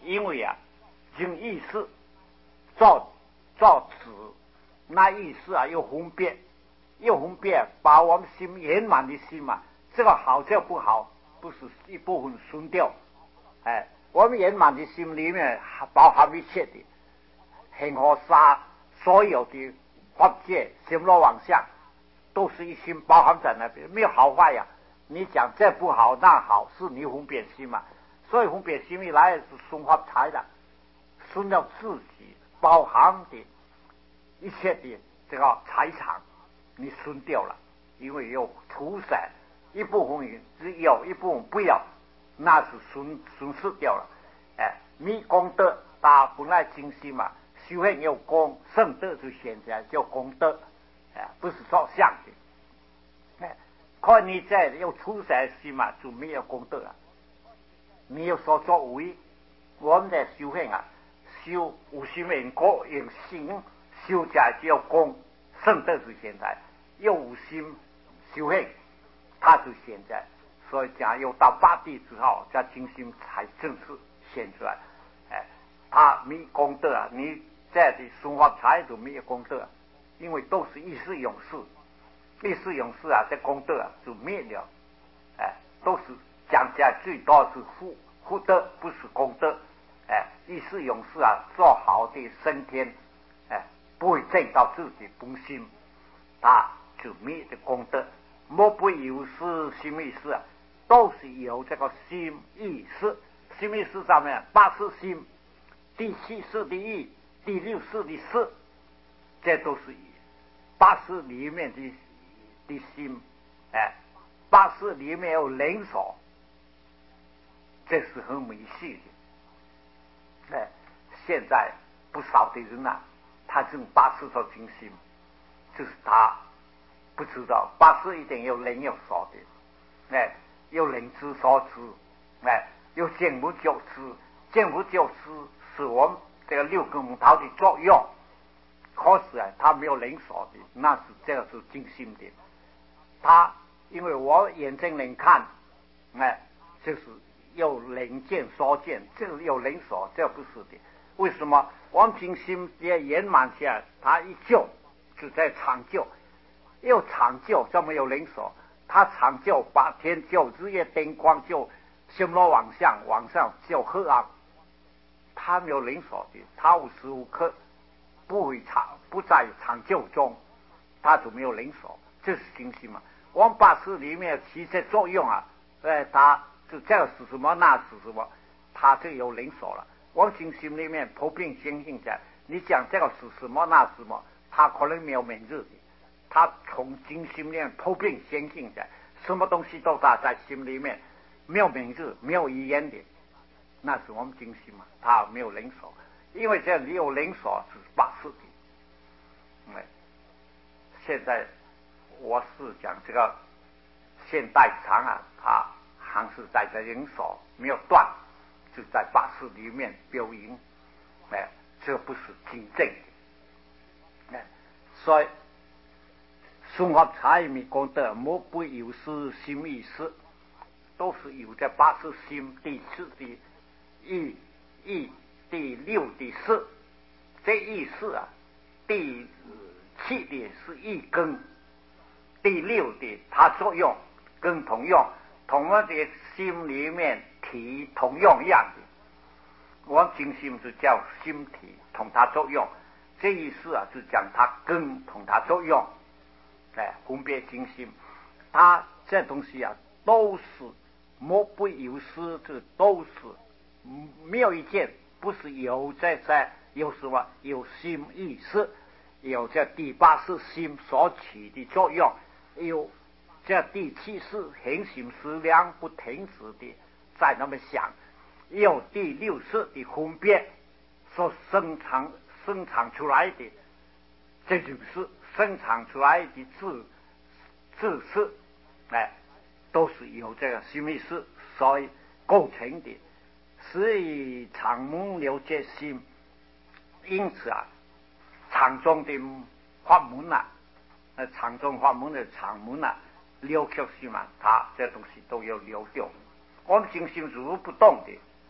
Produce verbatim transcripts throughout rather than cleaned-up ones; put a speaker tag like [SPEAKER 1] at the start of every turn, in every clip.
[SPEAKER 1] 因为啊，用意识造造纸，那意识啊又分别，又分别，把我们心圆满的心嘛，这个好这个不好，不是一部分损掉。哎，我们圆满的心里面包含一切的恒河沙，所有的法界、心罗万象，都是一心包含在那边，没有好坏呀。你讲这不好那好，是你分别心嘛。所以分别心一来是损发财的，损了自己包含的一切的这个财产，你损掉了，因为有出舍，一部分只有，一部分不要，那是损损失掉了。哎，你功德，他本来精心嘛，修行有功，圣德就显出来叫功德，哎，不是照相的。哎，看你在有出舍心嘛，就没有功德了。你有所作为，我们在修行啊，修无心因果用心修起来就要功，圣德是现在，又无心修行，它就现在。所以讲有到八地之后，这精心才正式显出来。哎，他没功德啊，你在的生活财就没有功德，因为都是意识永世，意识永世啊，这功德啊就灭了。哎，都是。讲起来最多是福福德，不是功德。哎，意识永世啊，做好的升天，哎，不会挣到自己本心，他就灭的功德。莫不有是心意识啊，都是由这个心意识，心意识上面八识心，第七识的意，第六识的识，这都是八识里面的的心。哎，八识里面有连锁。这是很迷信的。哎，现在不少的人啊，他用八识做精心，就是他不知道八识一定有灵有所的。哎，有灵知所知，哎，有见无就知，见无就知是我们这个六根木头的作用。可是啊，他没有灵所的，那是这个是精心的。他因为我眼睛能看，哎，就是。有灵见所见，这个有灵所，这不是的。为什么？我们精心也圆满起来，他一救就在长救，又长救，这么有灵所，他长救白天救，日夜灯光救，心罗万象，晚上救黑暗，他没有灵所的，他无时无刻不会长，不在长救中，他就没有灵所，这是精心嘛。我们八识里面起些作用啊，哎，他。就这个是什么，那是什么，他就有灵所了。我们精心里面普遍相信的，你讲这个是什么，那是什么，他可能没有名字的。他从精心里面普遍相信的，什么东西都打在心里面，没有名字，没有语言的，那是我们精心嘛，他没有灵所。因为这里有灵所是八识的。嗯，现在我是讲这个现代禅啊，他。还是在这灵所没有断，就在八识里面表演，哎，这不是真正的。哎，所以生活财迷功德，莫不有是心意识，都是有这八识心第四的意意第六的识，这意识啊，第七的是意根，第六的它作用跟同用。同我的心里面体同样一样的，我精心是叫心体同它作用，这意思啊，是讲它根同它作用，哎，分别精心，它这东西啊，都是莫不有失，这都是没有一件不是有在在有什么有心意识，有这第八识心所起的作用，有。这第七识恒心思量不停止的在那么想，有第六识的分别所生产生产出来的，这就是生产出来的自自识，哎，都是由这个心意识所构成的。所以常门了解心，因此啊，常中的法门啊，那常中法门的常门啊。了却心嘛，它这东西都要了掉。我们精心如如不动的，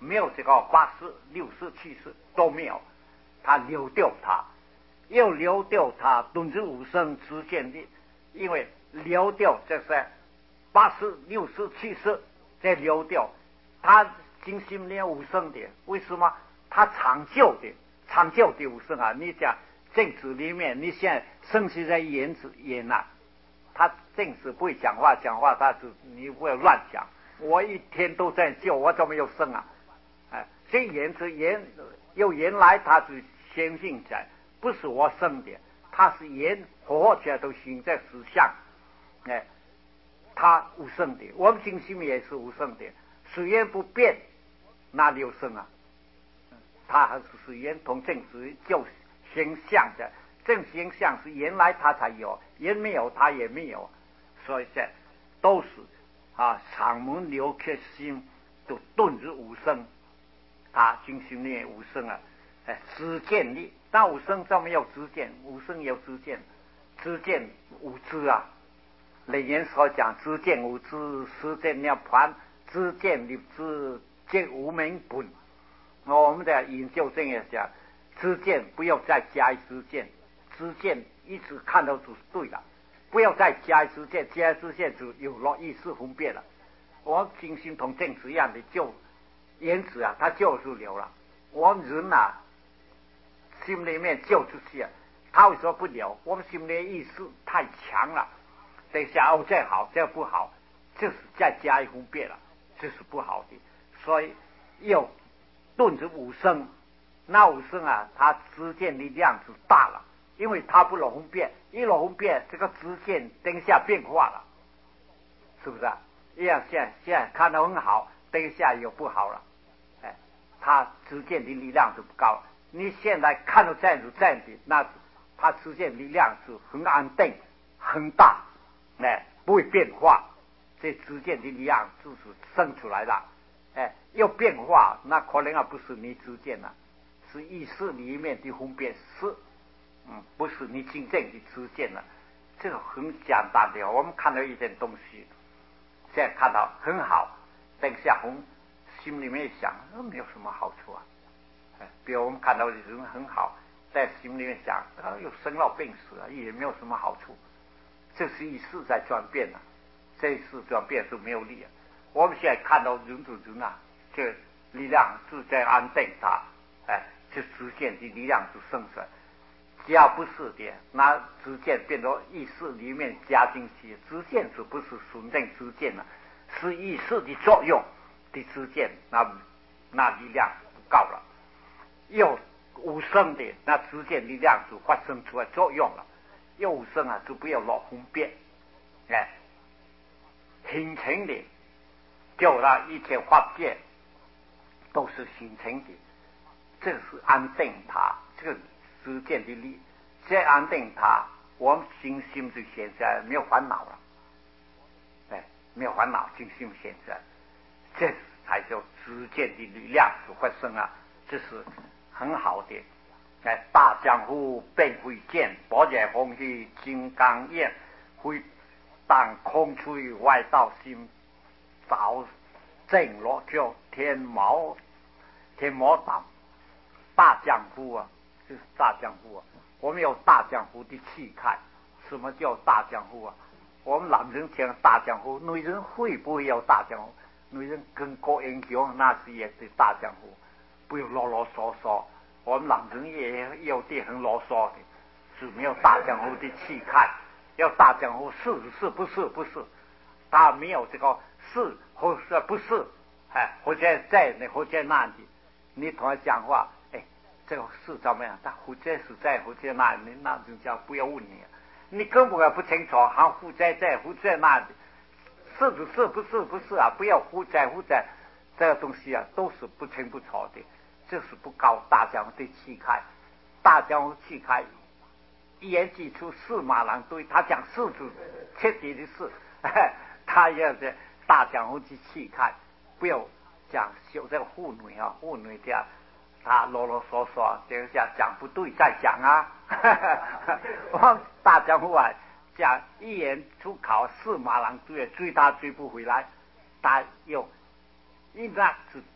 [SPEAKER 1] 没有这个八十六十七十都没有，他流掉它，又流掉它顿之无声之见力，因为流掉这是八十六十七十再流掉，他精心念无声的，为什么？他长久的长久的无声啊！你讲政治里面，你现在生气在言子言呐、啊，他政治不会讲话，讲话他是你不要乱讲。我一天都在救，我怎么有生啊？哎，所以言是言，有原来他是先行在，不是我生的，他是言活起来都行在实相，哎，他无生的，我们精心也是无生的，水源不变，哪里有生啊？他还是水源同正直就形象的，正形象是原来他才有，原没有他也没有，所以这都是啊，常门留克心都顿日无生，他精心念无生啊，哎，知见力，那无生就没有知见，无生有知见，知见无知啊。雷言所讲知见无知，实见涅盘，知见立知见无明本。我们的研究这样讲，知见不要再加知见，知见一直看到就是对的，不要再加知见，加知见就有了意识分辨了。我精心同正直一样的就言辞啊，它就是流了。我们人啊，心里面就出去啊，他为什么不流？我们心里意识太强了。等一下哦，这好，这不好，就是再加一分辨了，这是不好的。所以又顿着无声，那无声啊，它知见力量就大了，因为它不落分辨，一落分辨，这个知见等一下变化了，是不是啊？一样现在现在看得很好，等一下又不好了，哎，它知见的力量就不高。你现在看到这样子这样的，那它知见力量是很安定、很大，哎，不会变化。这知见的力量就是生出来了。哎，要变化，那可能啊不是你知见了，是意识里面的分辨是，嗯，不是你真正的知见了。这个很简单的，我们看到一件东西，现在看到很好，等下从心里面想，没有什么好处啊。哎，比如我们看到人很好，在心里面想，啊，又生老病死啊，也没有什么好处。这是意识在转变了，这一次转变是没有力啊。我们现在看到人主人啊，这力量是在安定它，哎，这知见的力量就生出来。只要不是的，那知见变成意识里面加进去，知见是不是纯正知见呢？是意识的作用的知见，那那力量不高了。又无声的，那知见力量就发生出来作用了。又无声啊，就不要落分辨，哎，形成的。就让一切法界都是形成的，这是安定它，这个知见的力，这安定它，我们心心就现在没有烦恼了，哎，没有烦恼，心心现在，这才叫知见的力量所发生啊，这是很好的。哎，大江湖变回剑，宝剑红旗金刚焰，回当空吹外道心。早正落叫天毛天毛党大江湖啊，就是大江湖啊。我们有大江湖的气概。什么叫大江湖啊？我们男人讲大江湖，女人会不会有大江湖？女人跟高英雄那是也是大江湖，不用啰啰嗦嗦。我们男人也有点很啰嗦的，是没有大江湖的气概。要大江湖是是不是不是，他没有这个。是或是不是？哎，或者在那，或者那里，你同他讲话，哎，这个是怎么样？他或者是在，或者那里，那就叫不要问你，你根本不清楚，还或者在，或者那里，是不是？不是不是啊？不要或者或者，这个东西啊，都是不清不楚的，这是不高大江湖的气概。大江湖气概，一言既出，驷马难追。他讲事是彻底的事，他要是。大江湖的气概，不要讲修这个妇女啊，妇女的他啰啰嗦嗦，等一下讲不对再讲啊。我大江湖啊，讲一言出口，驷马难追，追他追不回来，他又一那是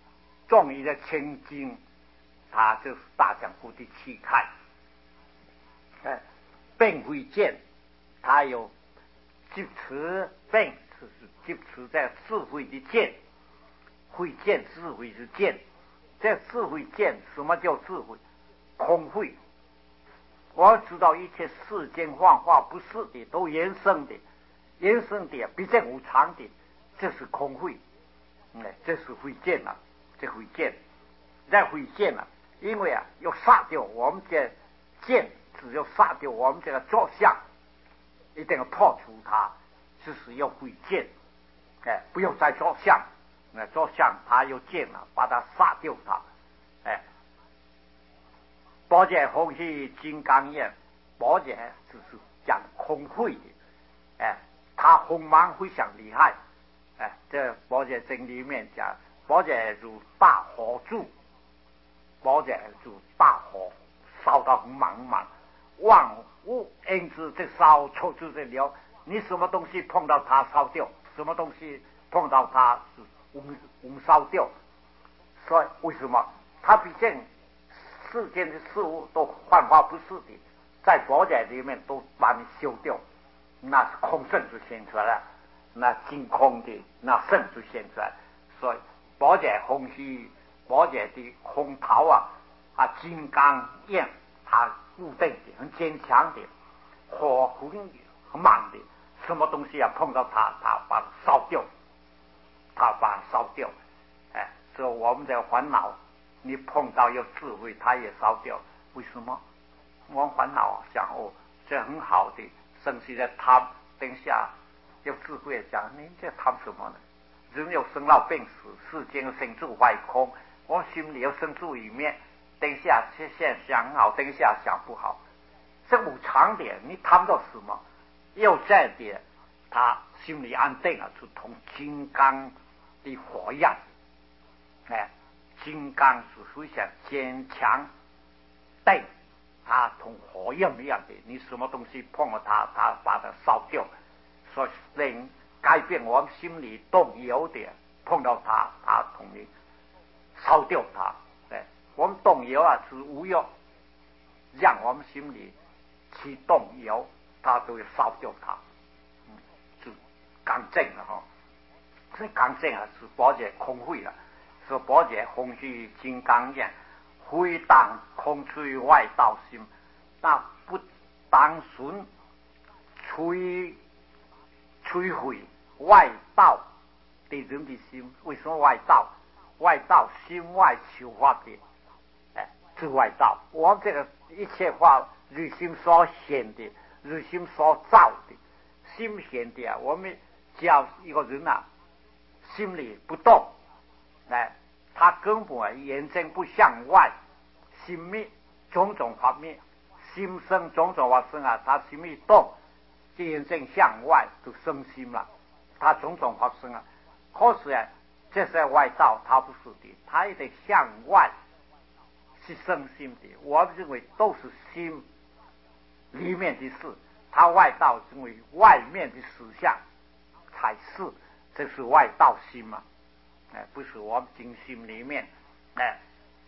[SPEAKER 1] 终于的千金，他就是大将军的气概。哎，并会见，他有支持并就是支持在智慧的见，会见智慧之见。这智慧见，什么叫智慧？空慧。我要知道一切世间幻化不是的，都原生的，原生的毕竟无常的，这是空慧。哎，这是慧见了，这慧见，在慧见了，因为啊，要杀掉我们这见，只有杀掉我们这个着相，一定要破除它，就是要慧见。哎，不要再着相，那着相它有见了，把它杀掉它。哎，宝剑红是金刚眼，宝剑就是讲空慧的。哎，他锋芒非常厉害。哎，这宝剑经里面讲，宝剑如大火柱，宝剑如大火，烧到很茫茫，万物因此这烧出就这了。你什么东西碰到它烧掉，什么东西碰到它是无无烧掉。所以为什么它毕竟世间的事物都幻化不是的，在宝剑里面都把你修掉，那是空圣就显出来了。那净空的那圣就显出来，所以宝剑空虚，宝剑的空桃啊，啊金刚焰，它固定的很坚强的，火很很猛的，什么东西啊碰到它，它把它烧掉，它把它烧掉。哎，所以我们的烦恼，你碰到有智慧，它也烧掉。为什么？我们烦恼想哦，这很好的，生气在贪，等下。有智慧讲，您这谈什么呢？人有生老病死，世间生住坏空，我心里有生住一面，等一下现想好，等一下想不好，这无常点，你谈到什么？又在点，他心里安定了，就同金刚的火一样。哎，金刚是非常坚强，对，它同火焰一样的，你什么东西碰了它，它把它烧掉。所以能改变我们心里动摇的，碰到它，它同你烧掉它。哎，我们动摇啊是无用，让我们心里起动摇，它都要烧掉它。嗯，是刚正了哈。这刚正啊是宝剑空慧了，是宝剑空虚金刚眼，非当空吹外道心，那不当纯吹。摧毁外道的人的心。为什么外道？外道心外求法的，哎，是外道。我们这个一切法，如心所显的，如心所造的，心显的啊。我们只要一个人啊，心里不动，哎，他根本啊眼睛不向外，心灭种种法灭，心生种种法生啊，他心一动。眼睛向外就生心了，它种种发生啊。可是啊，这是外道，它不是的，它也得向外是生心的。我认为都是心里面的事，它外道认为外面的实相才是，这是外道心嘛。哎，不是我们经心里面，哎，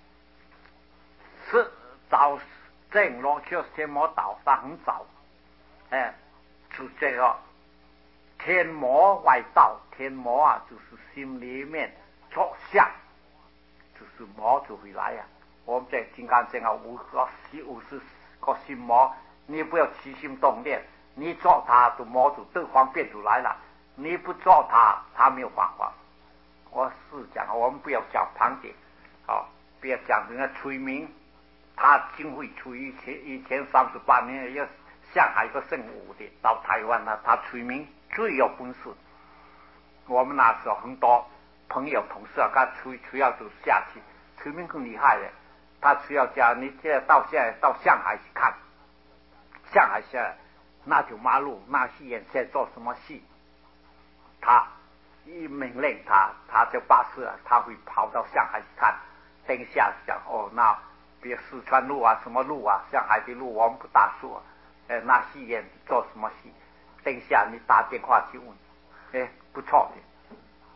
[SPEAKER 1] 是早正罗就是天魔道，它很早，哎。是这个天魔外道，天魔啊，就是心里面着相，就是魔就会来呀、啊。我们在金刚经啊，五个五十个心魔，你不要起心动念，你做它，就魔就对方便就来了；你不做它，它没有办法。我是讲，我们不要讲旁点，啊，不要讲人家催眠，他经会催一千一千三十八年要。上海一个姓武的到台湾呢，他催眠最有本事。我们那时候很多朋友同事啊，他催催要就下去，催眠更厉害的。他催要讲，你现在到现在到上海去看，上海现在那条马路那戏院在做什么戏，他一命令他，他就巴士啊，他会跑到上海去看。等一下讲哦，那比如四川路啊，什么路啊，上海的路我们不大说。呃，那戏院做什么戏？等一下你打电话去问，哎，不错的，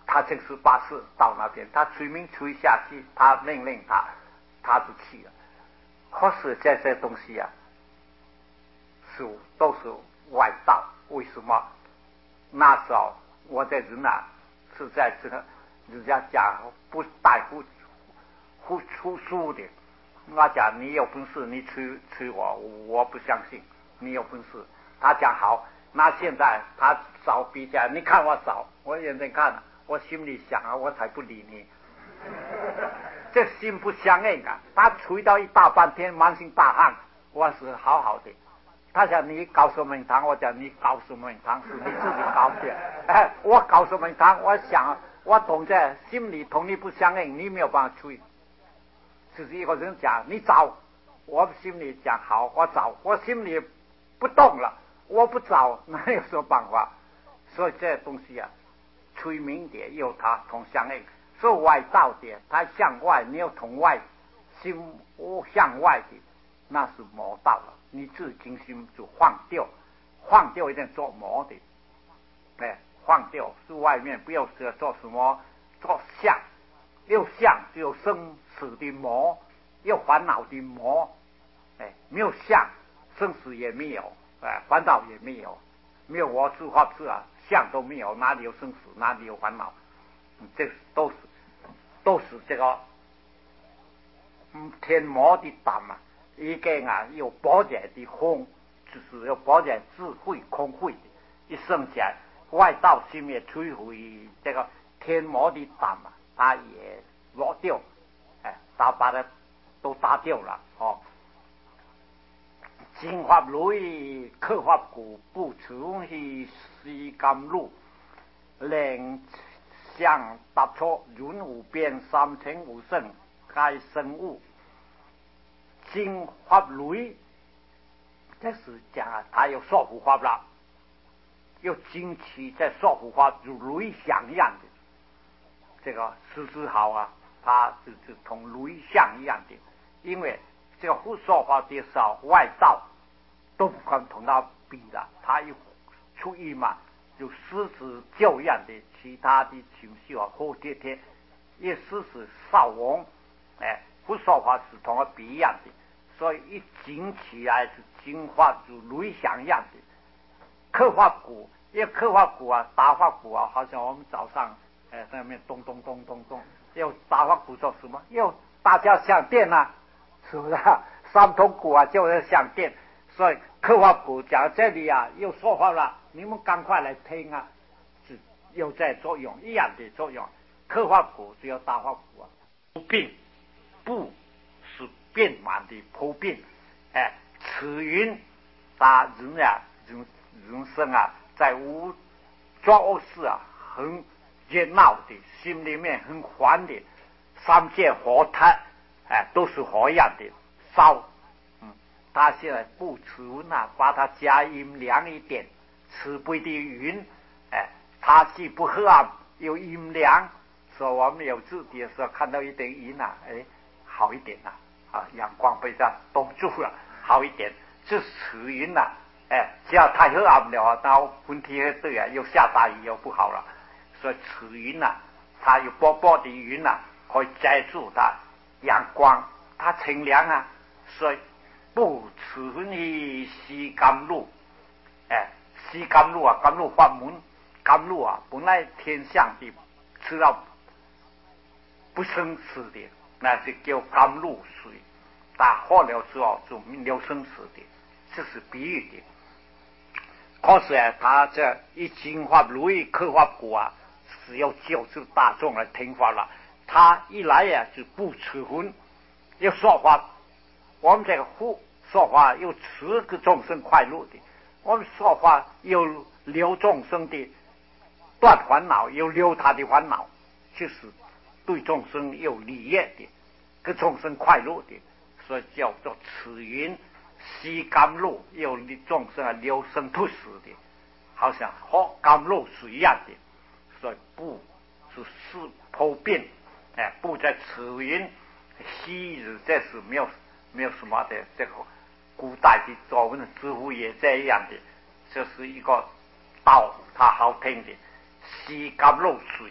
[SPEAKER 1] 他正式巴士到那边，他催命催下去，他命令他，他就去了。可是这些东西啊，是都是外道。为什么？那时候我在人啊，是在这个人家讲不带不不出书的。我讲你有本事，你催催我，我不相信你有本事。他讲好，那现在他找比较，你看我找，我认真看，我心里想啊，我才不理你。这心不相应啊！他吹到一大半天，满身大汗，我是好好的。他讲你搞什么堂，我讲你搞什么堂是你自己搞的。哎，我搞什么堂？我想我懂这心里同你不相应，你没有办法吹。就是一个人讲你找，我心里讲好，我找，我心里不动了，我不找，哪有什么办法？所以这东西啊，催眠的有它同相应。是外道的，它向外，你要从外心向外的，那是魔道了。你自己心就放掉，放掉一点做魔的，哎，放掉是外面不要说做什么做相，有相就有生死的魔，有烦恼的魔，哎，没有相，生死也没有，哎，烦恼也没有，没有我自化自啊，相都没有，哪里有生死，哪里有烦恼？这都是都是这个嗯天魔的胆啊，一个啊有保险的空，就是有保险智慧空慧的，一生下来外道心也摧毁这个天魔的胆啊，他也落掉，哎，他把它都打掉了哦。金法类刻法古不除是西甘露，令相答错云无边三清无圣该生物金法类，这是讲啊，他有说服法了，有惊奇在说服法如雷响一样的，这个时时好啊，他就是同雷响一样的，因为这个不说法的少外道都不敢同他比的，他有出于嘛。就狮子教样的其他的情绪啊，好贴贴，也狮子少王，哎，不说话是同他比一样的，所以一紧起来是金发如雷响一样的。刻画鼓，因为刻画鼓啊，打发鼓啊，好像我们早上哎在那边咚咚咚咚咚，要打发鼓做什么？要大家响电啊，是不是啊？三通鼓啊，就是响电，所以刻画鼓讲这里啊，又说话了。你们赶快来听啊！是有在作用一样的作用。刻画鼓只有打发鼓啊，不病不是变满的普遍。哎，此云打人啊，人人生啊，在无做恶事啊，很热闹的，心里面很烦的，三界火炭，哎，都是火一样的烧。嗯，他现在不此文啊，把它加阴凉一点。慈悲的云，哎，它既不黑暗又阴凉，所以我们有自己的时候看到一点云啊，哎，好一点呐、啊，啊，阳光被它冻住了，好一点。这慈云呐、啊，哎，只要太黑暗了，到问题对啊，又下大雨又不好了，所以慈云呐、啊，它有薄薄的云呐、啊，可以遮住它阳光，它清凉啊，所以不慈云西甘露，哎。西甘露啊，甘露法门，甘露啊，本来天上的吃到不生死的，那是叫甘露水，打化了之后就没生死的，这是比喻的。可是啊，他这一经法如意刻法果啊，是要救助大众来听法了。他一来呀、啊，就不吃荤，要说法，我们这个护说法又持个众生快乐的。我们说话有留众生的断烦恼，有留他的烦恼，就是对众生有利益的，给众生快乐的，所以叫做此云西甘露，有众生啊留生不死的，好像喝甘露水一样的，所以不是是普遍，哎，不在此云昔日，这是没有没有什么的这个。古代的作文似乎也这样的，这是一个道，它好听的西甘露水，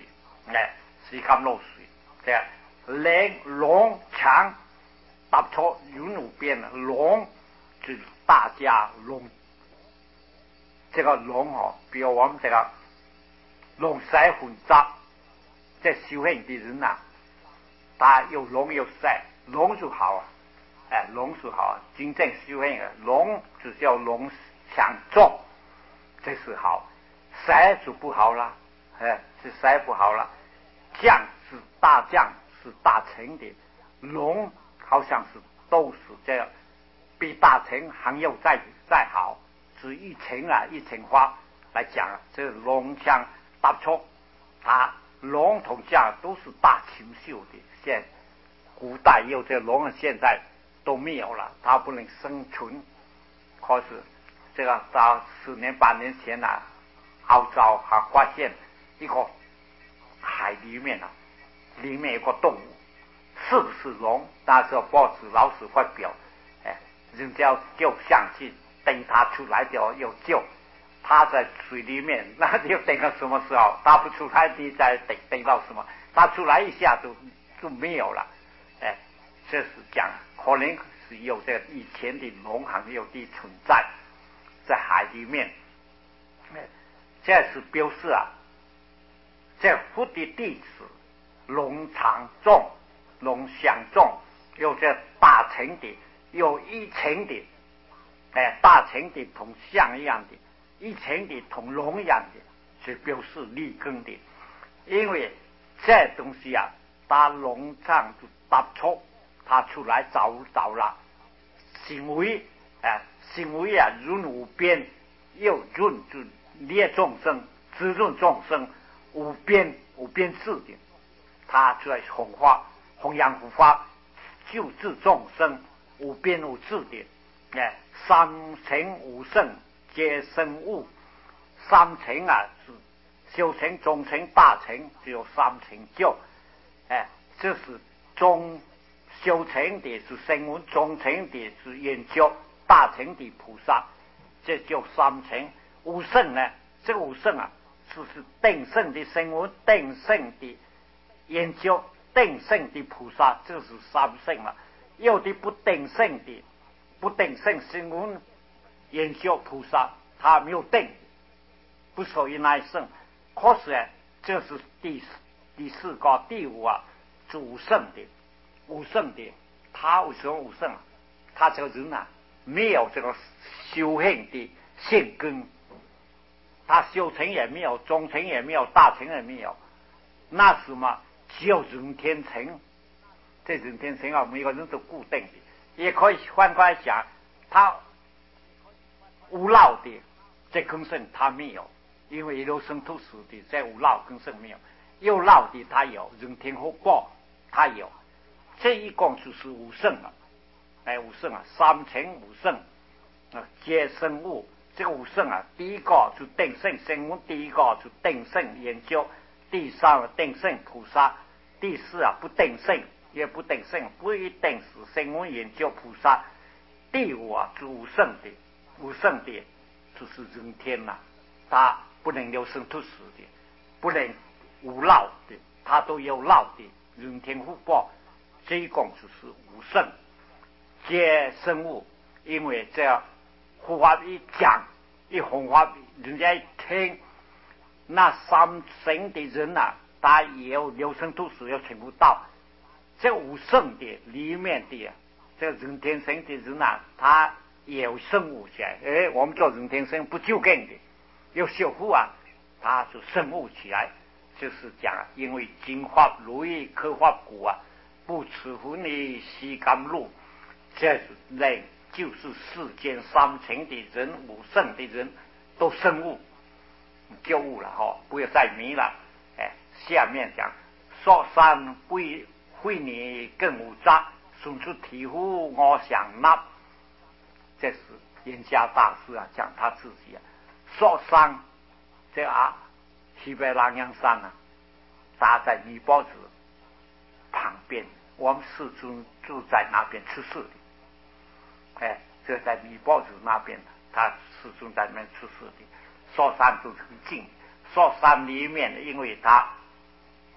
[SPEAKER 1] 哎，是咁漏水，这灵龙强搭错云无边了，龙就是大家龙，这个龙哦，比如我们这个龙蛇混杂，这修行的人呐，他有龙有蛇，龙就好啊，哎，龙是好，真正修行的龙就叫龙强壮，这是好，蛇就不好了，哎，是蛇不好了，将是大将是大成的，龙好像是都是这样，比大成还要再再好，是一层啊一层花来讲啊，这龙象搭错，它龙同将都是大禽兽的，现古代有这龙，现在都没有了，它不能生存。可是这个到十年八年前呢、啊，澳洲还发现一个海里面啊，里面有个动物，是不是龙？那时候报纸老师发表，哎，人家就相信等他出来就有救。他在水里面，那就等到什么时候？他不出来，你再等等到什么？他出来一下就就没有了。哎，这是讲可能是有这以前的龙还有的存在在海里面。哎，这是表示啊，这佛的弟子龙常众、龙相众，有这大成的，有一成的，哎，大成的同象一样的。一层的同龙一样的，是表示立根的，因为这东西啊，打龙场就搭错，他出来找找了，行为啊，行为啊，润无边，又润就列众生，滋润众生，无边无边智的，他出来弘化，弘扬护法，救治众生，无边无智的，哎，三乘五圣。皆生物，三层啊是小层、中层、大层，只有三层就，哎，这是中小层的是声闻，中层的是研究，大层的菩萨，这叫三层。五圣呢，这个五圣啊，就是定圣的声闻，定圣的研究，定圣的菩萨，这是三圣了。有的不定圣的，不定圣声闻。研究菩萨，他没有定，不属于那一圣。可是啊，这是第第四个、第五啊，主圣的、无圣的。他为什么无圣啊？他这个人啊，没有这个修行的性根，他修成也没有，中成也没有，大成也没有。那什么，只有人天成。这人天成啊，每个人都固定的，也可以反过来讲，他。无漏的这根生他没有，因为有生土死的在无漏根生没有，有漏的他有，人天福报他有，这一共就是五圣了。哎，五圣啊，三乘五圣啊，皆生物。这个五圣啊，第一个就定圣声闻，第一个就定圣研究，第三个定圣菩萨，第四啊不定圣也不定圣，不一定是声闻研究菩萨，第五啊是无圣的。无圣的，就是人天呐、啊，他不能有生吐死的，不能无漏的，他都有漏的，人天福报，这一共就是无圣，皆生物。因为这样护法一讲，一弘法，人家一听，那三圣的人呐、啊，他也有有生吐死，要听不到。这无圣的里面的，这人天生的人呐、啊，他。也有生物起来，哎，我们做人天生不就更的，有修护啊，它就生物起来，就是讲，因为金发如意刻发骨啊，不持乎你西甘露，这类就是世间三层的人，五圣的人都生物，就悟了哈、哦，不要再迷了。哎，下面讲说山不会你更无渣，送出体乎我想那。这是严家大师啊，讲他自己啊，说山这啊，西北南阳山啊，搭在尼泊子旁边，我们世尊住在那边出世的，哎，这在尼泊子那边，他世尊在那边出世的，说山就很近，说山里面，因为他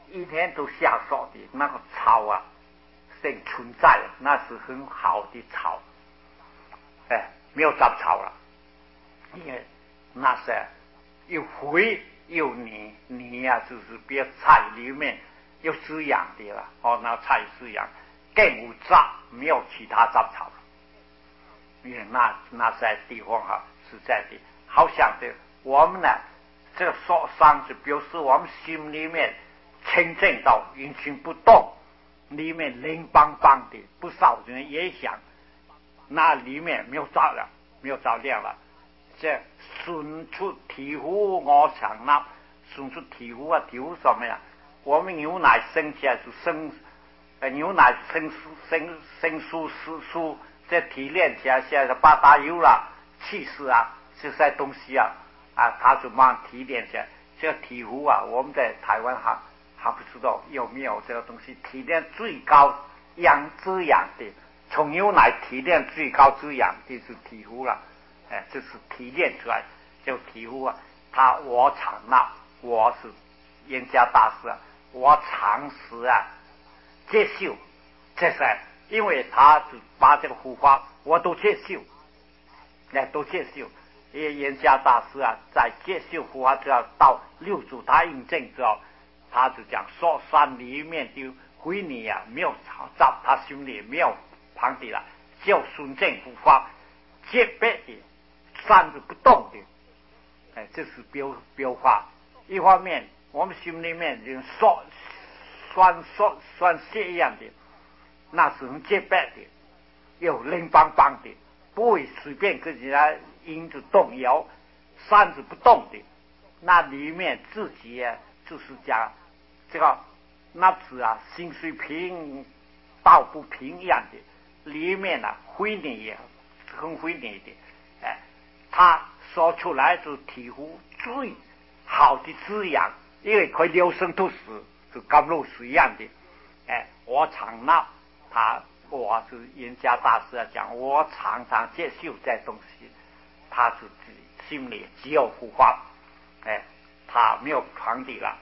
[SPEAKER 1] 一天都下手的那个草啊，生存在，那是很好的草，哎，没有杂草了，因为那是又肥又泥泥啊，就是比菜里面有滋养的了，哦，那菜滋养更无杂，没有其他杂草了，因为那那在地方啊，是在的，好像的我们呢，这个受伤是表示我们心里面清净到完全不动，里面冷邦邦的，不少人也想，那里面没有照亮，没有照亮了，这顺出皮肤我想那顺出皮肤啊，皮肤什么呀？我们牛奶生起来就生，呃，牛奶生生生疏疏疏，这提炼起来现在八大油啦、气势啊，这些东西啊，啊，它就慢慢提炼起来。这个皮肤啊，我们在台湾还还不知道有没有这个东西提炼最高养滋养的，从牛奶提炼最高滋养的是皮肤了，哎，这是提炼出来这个皮肤啊，它我常那我是严家大师啊，我常时啊接受，这是因为他是把这个护法我都接受，哎，都接受。因为严家大师啊，在接受护法之后，到六祖他印证之后，他就讲说山里面的灰泥啊，没有造他心里没有旁的了，就顺正护法接白的山是不动的，哎，这是标标法。一方面，我们心里面就酸酸酸酸血一样的，那是很洁白的，又冷邦邦的，不会随便跟人家因子动摇，山是不动的。那里面自己啊，就是讲这个那子啊，心虽平，道不平一样的，里面啊灰泥也很灰泥的，哎，他说出来就体乎最好的滋养，因为可以留生吐死，就甘露水一样的，哎，我常那他我是严家大师啊讲，我常常接受这东西，他是自己心里只有护法，哎，他没有旁的了。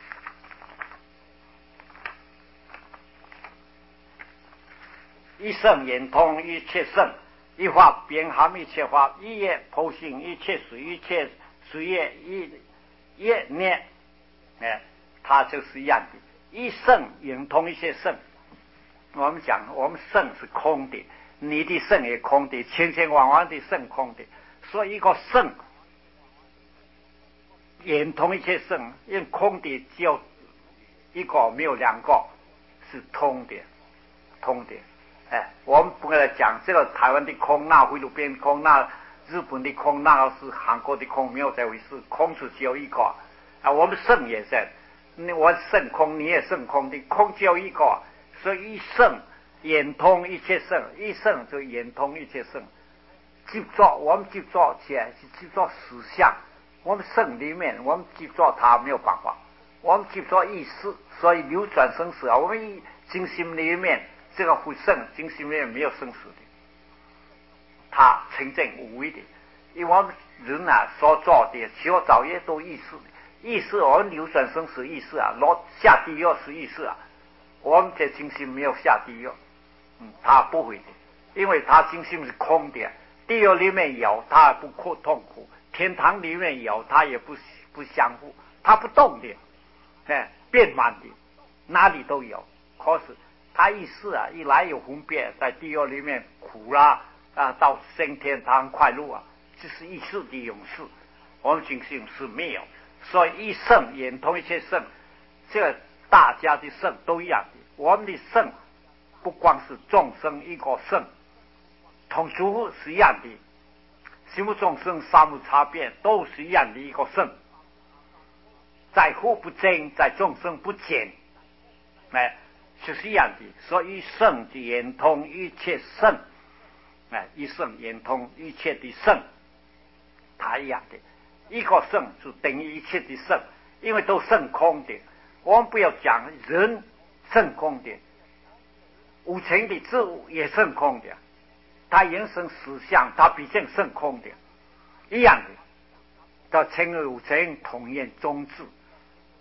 [SPEAKER 1] 一圣圆通一切圣，一法遍含一切法，一业剖性一切水，一切水业一业念，哎，它就是一样的。一圣圆通一切圣，我们讲我们圣是空的，你的圣也空的，千千万万的圣空的，所以一个圣圆通一切圣，因为空的只有一个，没有两个，是通的，通的。哎，我们不来讲这个台湾的空，那菲律宾空，那日本的空，那是韩国的空，没有这回事。空是只有一个啊，我们圣也是，我圣空，你也圣空的，空只有一个，所以一圣圆通一切圣，一圣就圆通一切圣。记作我们记作起来是记作实相，我们圣里面我们记作它没有办法，我们记作意识，所以流转生死啊，我们一精心里面。这个不圣精神里面没有生死的，他清净无为的。因为我们人啊所做的所造业都意识的，意识我们流转生死意识啊，落下地狱是意识啊，我们的精神没有下地狱，嗯，他不会的，因为他精神是空的，地狱里面有他不苦痛苦，天堂里面有他也不不相互，他不动的，哎，变满的，哪里都有，可是。他意识啊，一来有分别，在地狱里面苦啦啊，到升天堂快乐啊，这是意识的勇士。我们精神是没有，所以一圣圆通一切圣，这个大家的圣都一样的。我们的圣不光是众生一个圣，同诸佛是一样的，心无众生三无差别，都是一样的一个圣。在佛不增，在众生不减，哎。就是一样的，所以圣就圆通一切圣，哎，一圣圆通一切的圣，它一样的，一个圣就等于一切的圣，因为都圣空的。我们不要讲人圣空的，五尘的事物也圣空的，它原生实相，它毕竟圣空的，一样的，它称为五尘同源中治，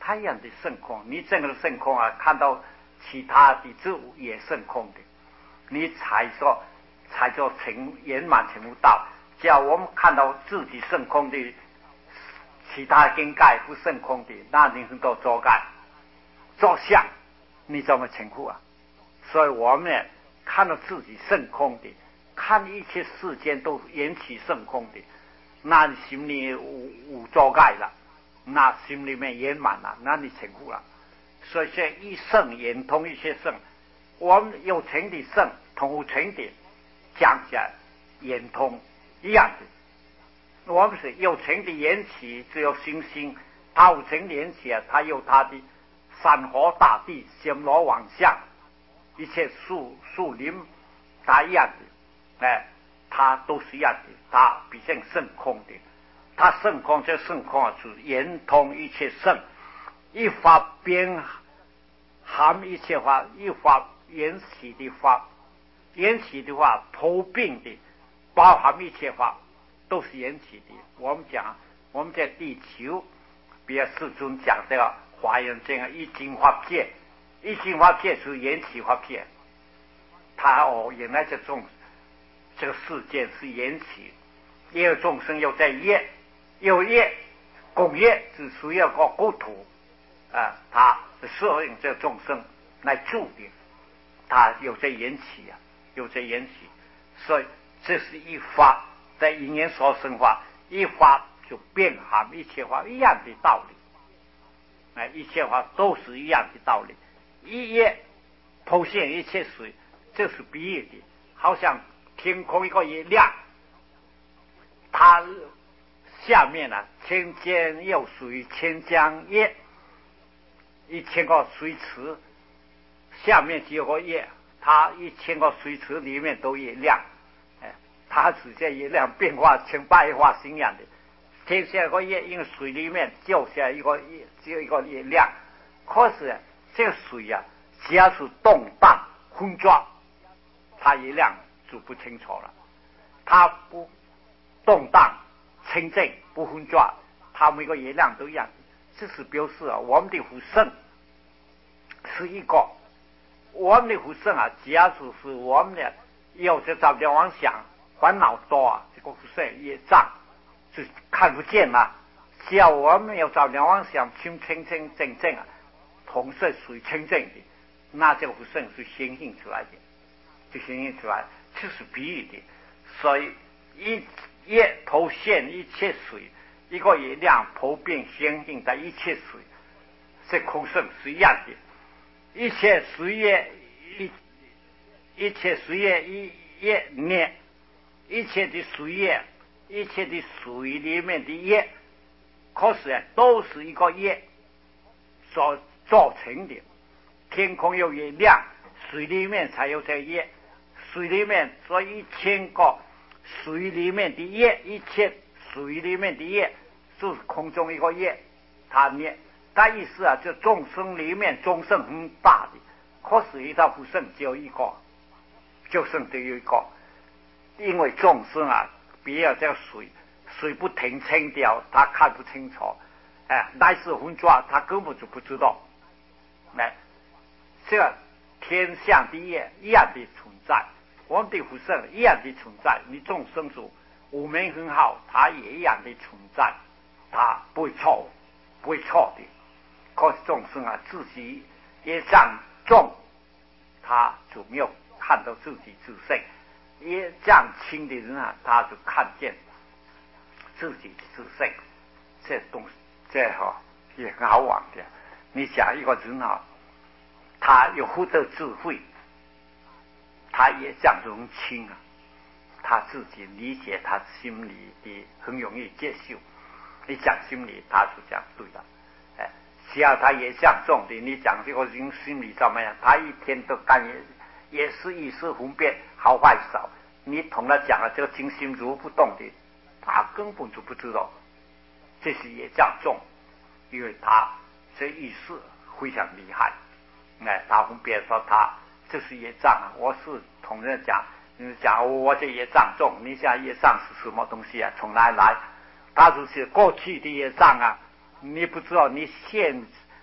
[SPEAKER 1] 它一样的剩空。你整个剩空啊，看到其他的事物也剩空的，你才说才叫成圆满成悟道。只要我们看到自己剩空的，其他境界不剩空的，那你很多作盖作相，你怎么成悟啊？所以我们呢，看到自己剩空的，看一切世间都缘起剩空的，那你心里无无作盖了，那心里面圆满了，那你成悟了。所以说一圣圆通一切圣，我们有成的圣同无成的讲起来圆通一样的。我们是有成的缘起，只有星星；它无成的缘起啊，它有它的山河大地、仙罗万象，一切树树林，它一样的，哎，它都是一样的，它毕竟圣空的，它圣空这圣空啊，是圆通一切圣，一法边含一切法，一法缘起的法，缘起的话头并的，包含一切法。都是缘起的。我们讲，我们在地球，比如世尊讲这个华严这个一经法界，一经法界是缘起法界。他哦，原来这种这个世界是缘起，也有众生又在业，有业共业是属于一个国土啊，他适应这众生来住的，他有这缘起啊，有这缘起，所以这是一法。在因缘所生法，一法就遍含一切法一样的道理，哎，一切法都是一样的道理。一业透现一切水，这是比喻的，好像天空一个月亮，它下面呢、啊、千间有水，千江业，一千个水池，下面只有个业，它一千个水池里面都有亮。它直接月亮变化成百花形样的，天下个月因为水里面就下一个只有一个月亮，可是这个水啊，只要是动荡混浊，它月亮就不清楚了。它不动荡清净不混浊，它每个月亮都一样。这是表示啊，我们的福圣是一个，我们的福圣啊，只要是是我们的有这照点妄想。烦恼多啊，这个不是业障，是看不见嘛。只要我们有照亮妄想，清清清正正啊，同是属于清净的，那这个不是是显现出来的，就显现出来，这是比喻的。所以一业投现一切水，一个月亮普遍显现在一切水，这空性是一样的。一切水业一一切水业一业念。一切的水业，一切的水里面的业，可是啊，都是一个业所造成的。天空有月亮，水里面才有这业。水里面，所以一千个水里面的业，一切水里面的业，就是空中一个业。他念，他意思啊，就众生里面众生很大的，可是一道不剩只有一个，就剩只有一个。因为众生啊，比较这个水，水不停清掉，他看不清楚，哎，乃是浑浊，他根本就不知道。哎，这个天象的业一样的存在，我们的福圣一样的存在。你众生主我们很好，他也一样的存在，他不会错，不会错的。可是众生啊，自己业障重，他就没有看到自己自身。业障轻的人啊，他就看见自己自身，这东西这哈、哦、也很好玩的。你讲一个人啊，他有福德智慧，他业障就很轻啊，他自己理解他心里的很容易接受。你讲心理，他就讲对了。哎，只要他业障重的，你讲这个人心理怎么样，他一天都干也。也是意识分辨好坏少，你同他讲了这个精心如不动的，他根本就不知道这是业障重，因为他这意识非常厉害。哎，他分别说他这是业障啊，我是同人讲，你讲我这业障重，你想业障是什么东西啊？从哪来？他就是过去的业障啊，你不知道，你现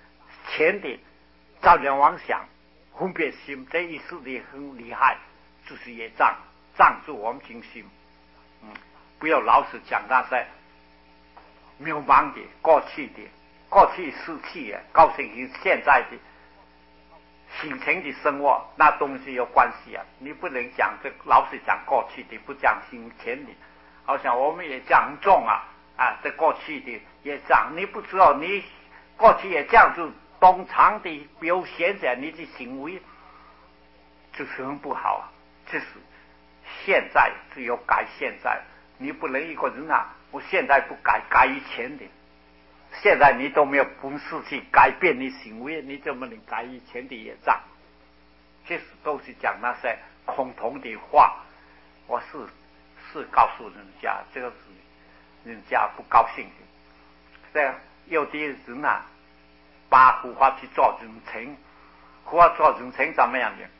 [SPEAKER 1] 钱的造人妄想、分别心，这意思的很厉害，就是业障障住我们精心。嗯，不要老是讲那些渺茫的、过去的、过去失去的，告诉你现在的形成的生活，那东西有关系啊。你不能讲这老是讲过去的，不讲形前的。好像我们也讲重啊啊，这过去的也讲，你不知道你过去也这样子通常的表现在你的行为，就是很不好啊。这是现在只有改现在，你不能一个人啊，我现在不改，改以前的。现在你都没有本事去改变你行为，你怎么能改以前的业障？这是都是讲那些空洞的话。我是是告诉人家，这个是人家不高兴的。这有的人啊，把佛法去做人情，佛法做人情怎么样的？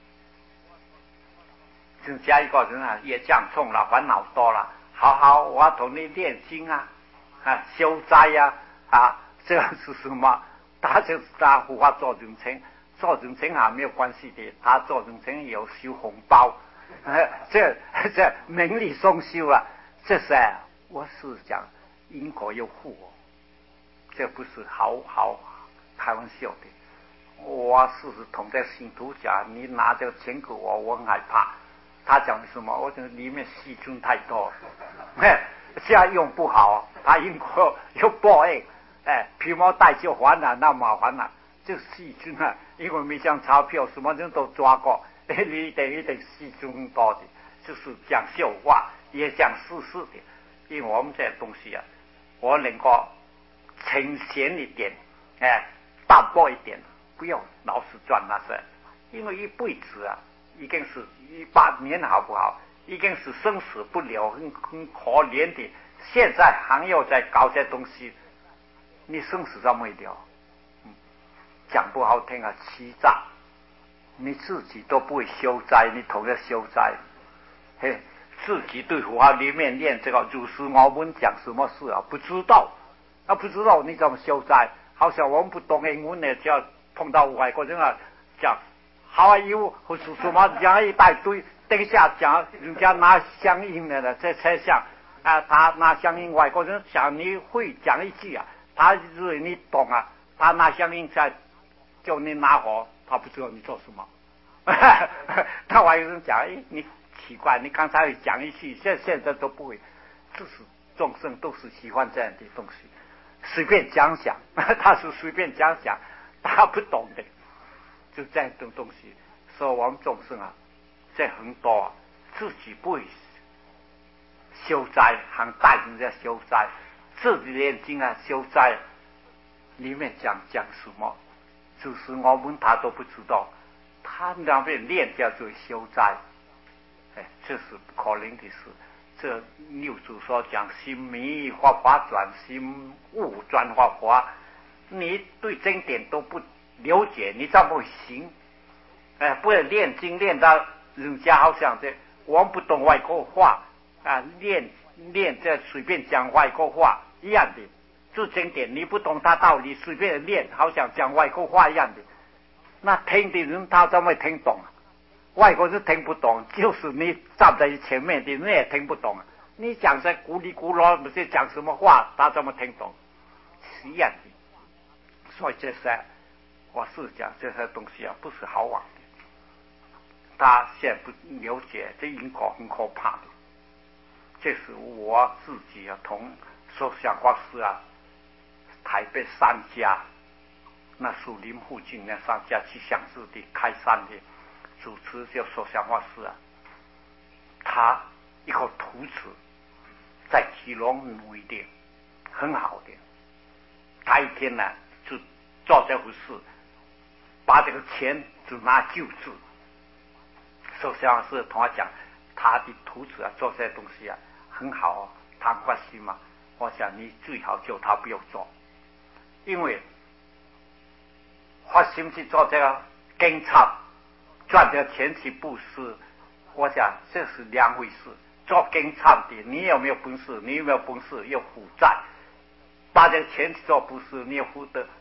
[SPEAKER 1] 人家一个人啊，业障重了，烦恼多了，好好，我要同你练经啊，啊，修斋呀。啊，这个是什么？他就是他佛法做人情，做人情还没有关系的，他做人情有收红包，呃、这这名利双收啊！这是我是讲因果有护哦，这不是好好开玩笑的。我是同在信徒讲，你拿这个钱给我，我很害怕。他讲什么？我讲里面细菌太多，这样用不好，他因果有报应。哎，皮毛带就还了，那麻烦了。这细菌啊，因为没像钞票，什么人都抓过，你得一点细菌多的，就是讲笑话，也讲事实的。因为我们这些东西啊，我能够呈现一点，哎，淡薄一点，不要老是赚那些，因为一辈子啊，已经是一百年好不好？已经是生死不了，很很可怜的。现在还要再搞这东西。你生死都没了，嗯，讲不好听啊，欺诈，你自己都不会修斋，你同样修斋，嘿，自己对佛法里面念这个如是我们讲什么事啊？不知道，啊不知道你怎么修斋？好像我们不懂英文呢，就要碰到外国人啊，讲 How are you 或是什么讲一大堆，等一下讲人家拿相应的了，在车上啊，他拿相应，外国人想你会讲一句啊。他以为你懂啊，他拿香烟在叫你拿火，他不知道你做什么。他还有人讲，哎，你奇怪，你刚才讲一句，现现在都不会。就是众生都是喜欢这样的东西，随便讲讲，他是随便讲讲，他不懂的，就这样种东西。所以我们众生啊，这很多啊，自己不会修斋，还带人家修斋。自己念经啊，修斋里面讲讲什么，就是我们他都不知道，他那边念叫做修斋，哎，这是不可能的事。这六祖说讲心迷花花转，心悟转花花，你对经典都不了解，你怎么行？哎，不要念经念到人家好像这，我们不懂外国话啊，念念这随便讲外国话。一样的，这经典你不懂他道理，随便念，好像讲外国话一样的。那听的人他怎么听懂啊？外国人听不懂，就是你站在前面的人也听不懂啊。你讲在咕里咕噜，不是讲什么话，他怎么听懂？是一样的。所以这些，我是讲这些东西啊，不是好玩的。他现在不了解，这因果很可怕的。这是我自己啊，同说想法师啊，台北三家，那树林附近那三家去享受的开山的主持叫说想法师啊，他一个徒子在基隆努一点很好的，他一天呢就做这回事，把这个钱就拿救治。说想法师同他讲，他的徒子啊做这些东西啊很好啊，他发心嘛。我想你最好叫他不要做，因为发心去做这个耕场，赚这个钱去布施，我想这是两回事。做耕场的，你有没有本事？你有没有本事？要负债，把这个钱去做布施，你要负得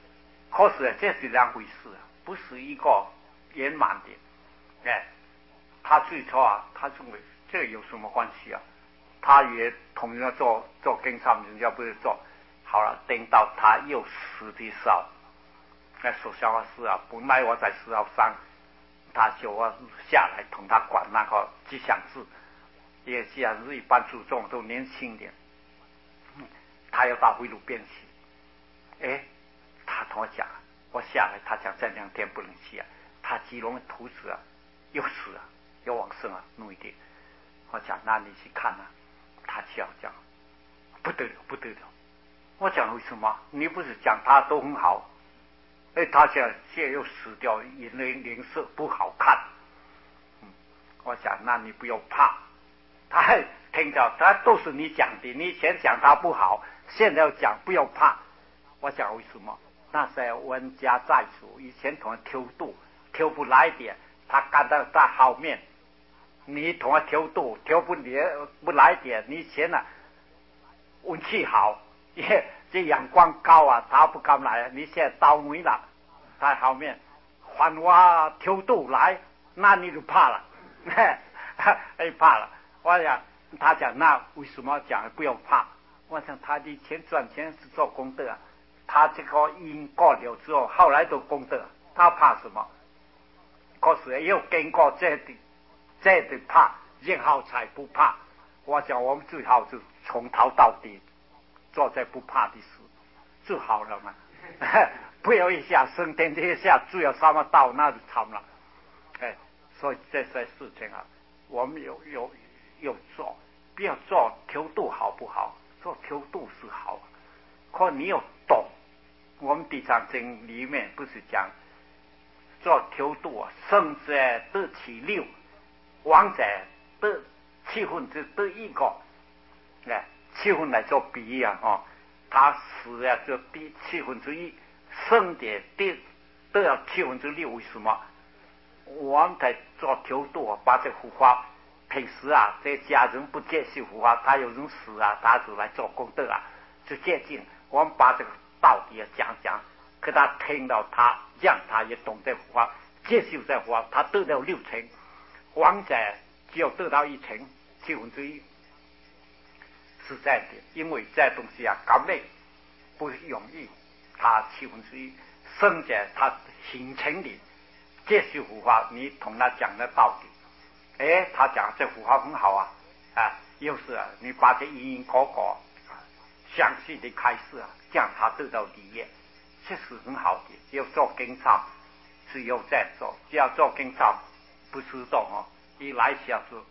[SPEAKER 1] 可是这是两回事啊，不是一个圆满的。哎，他最初啊，他认为这个有什么关系啊？他也同样做做跟上人家不是做好了，等到他又死的时候，那首相法师啊，本来我在石头上，他就我下来同他管那个吉祥寺，也吉祥寺一般注重都年轻点，嗯，他要到回路边去，哎，他同我讲，我下来，他讲这两天不能去啊，他吉隆徒子啊，又死啊，又往生啊，弄一点，我讲那你去看啊。他就要讲不得了不得了，我讲为什么？你不是讲他都很好，哎，他讲现在又死掉，眼泪脸色不好看。嗯，我讲那你不要怕，他还听到他都是你讲的，你以前讲他不好，现在要讲不要怕。我讲为什么？那是文家在主，以前同他挑度，挑不来点，他干到在后面。你同他挑度，挑不来不来点，你钱啊运气好，耶，这阳光高啊，他不敢来，你现在倒霉了，在后面还我挑度来，那你就怕了，哎怕了。我讲他讲那为什么讲不要怕？我想他以前赚钱是做功德，他这个因过了之后，后来都功德，他怕什么？可是又经过这的。这的怕，然后才不怕。我讲我们最好就从头到底做这不怕的事，就好了嘛。不要一下升天，一下就要什么道，那就惨了。哎，所以这些事情啊，我们有有有做，不要做调度好不好？做调度是好，可你要懂。我们地藏经里面不是讲做调度啊，生者得其六。王者得七分之得一个，哎，七分来做比喻啊，哦，他死啊就第七分之一，生的第都要七分之六，为什么？我们在做调度啊，把这幅画，平时啊，这家人不接受幅画，他有人死啊，他就来做功德啊，就接近。我们把这个道理啊讲讲，给他听到他，让他也懂这幅画，接受这幅画，他得到六成。王者只有得到一成七分之一，是这样的，因为这东西啊，搞累不容易，他七分之一，生者他形成的接受佛法，你同他讲的道理，哎，他讲这佛法很好啊，啊，又是啊，你把这因因果果详细的开示啊，让他得到理解，这是很好的。要做经藏，只有这样做，只要做经藏。不知道哦，一来下是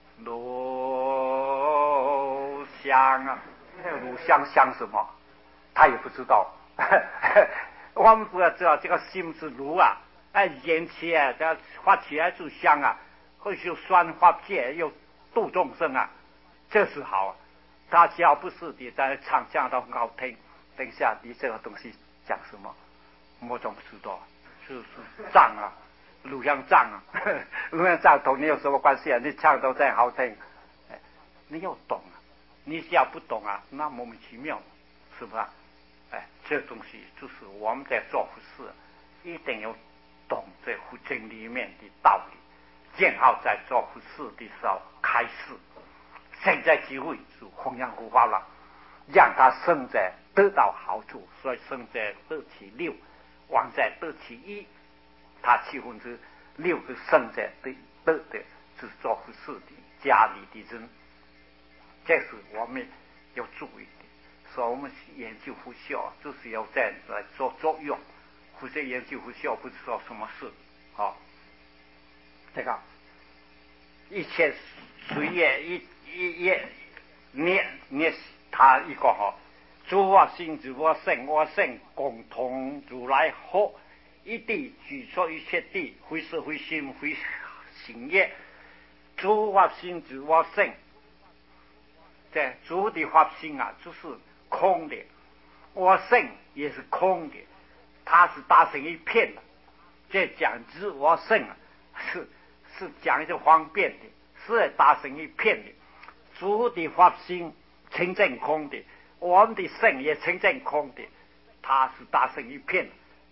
[SPEAKER 1] 炉香啊，炉香香什么？他也不知道。我们不要知道这个心是炉啊，哎，燃起啊，这发起来就香啊，或许酸化界又度众生啊，这是好啊。他只要不是的，在唱讲到很好听。等一下，你这个东西讲什么？我总不知道，是是藏啊。录像账啊，录像账同你有什么关系啊？你唱都再好听，哎，你要懂啊，你只要不懂啊，那莫名其妙，是不是？哎，这东西就是我们在做佛事，一定要懂这佛经里面的道理，然后在做佛事的时候开示。现在机会就弘扬佛法了，让他生者得到好处，所以生者得其六，亡者得其一。他七分之六个生者得得的是做佛事的家里的人，这是我们要注意的。所以我们研究佛教就是要这样来做作用，或者研究佛教不知道什么事。好、哦，这个一切随业一一业念念他一个哈，诸我心诸我性，我性共同如来好。一地举出一切地，非是非心非行业，诸法心诸我性，这诸的法性啊，就是空的，我性也是空的，它是打成一片的。这讲知我性啊，是是讲一些方便的，是打成一片的。诸的法性清净空的，我们的性也清净空的，它是打成一片的。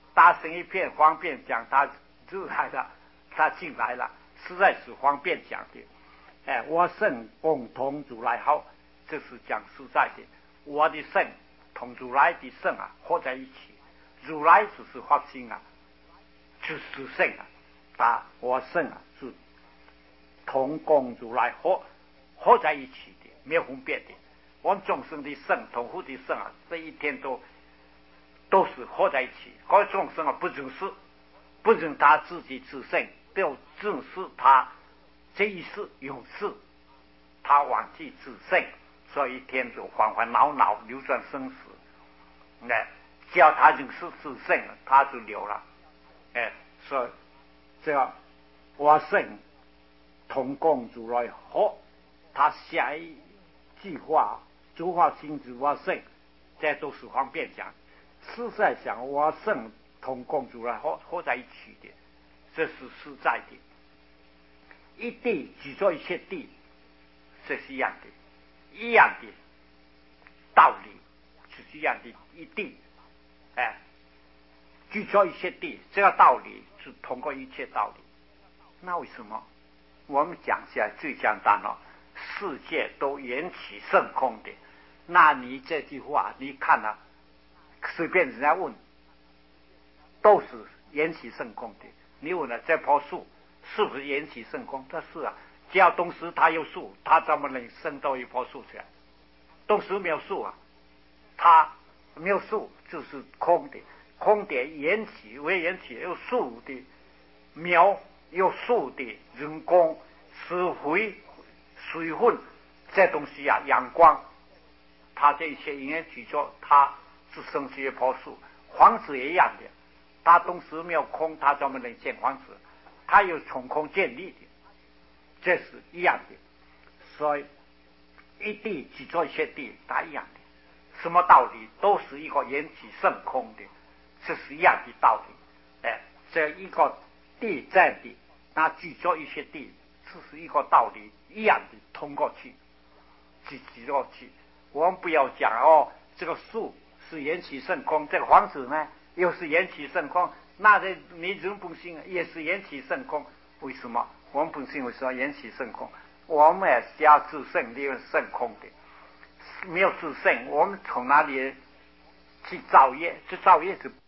[SPEAKER 1] 大声一片，方便讲他入来了，他进来了，实在是方便讲的。哎，我圣共同如来好，这是讲实在的。我的圣同如来的圣啊合在一起，如来只是发心啊，就是圣啊，把我圣啊是同共如来合合在一起的，没有分别的。我们众生的圣同护的圣啊，这一天都都是合在一起。各众生啊，不认识，不认他自己自圣，都认识他这一世永世，他忘记自圣，所以一天就烦烦恼恼流转生死。哎，只要他认识自圣，他就留了。哎，所以这个我圣同共如来合，他下一句话。诸法心之我圣，这都是方便讲。实在讲，我圣同共如来合合在一起的，这是实在的。一地举着一切地，这是一样的，一样的道理，是一样的。一地，哎，举着一切地，这个道理是通过一切道理。那为什么？我们讲起来最简单了，世界都缘起圣空的。那你这句话，你看啊，随便人家问，都是缘起圣空的。你问了这棵树是不是缘起圣空？这是啊，只要东石它有树，它怎么能生到一棵树去？东石没有树啊，它没有树就是空的，空的缘起为缘起，有树的苗，有树的人工施肥、水分，这东西啊，阳光。它这一切因缘举着，它是生出一棵树。房子也一样的，它东时没有空，它怎么能建房子？它有从空建立的，这是一样的。所以一地举着一切地，它一样的，什么道理都是一个缘起圣空的，这是一样的道理。哎，这一个地在的，那举着一切地，这是一个道理，一样的通过去，举举过去。我们不要讲哦，这个树是缘起圣空，这个房子呢又是缘起圣空，那这你人本性也是缘起圣空。为什么？我们本性为什么缘起圣空？我们也是要自圣，利用圣空的，没有自圣，我们从哪里去造业？这造业是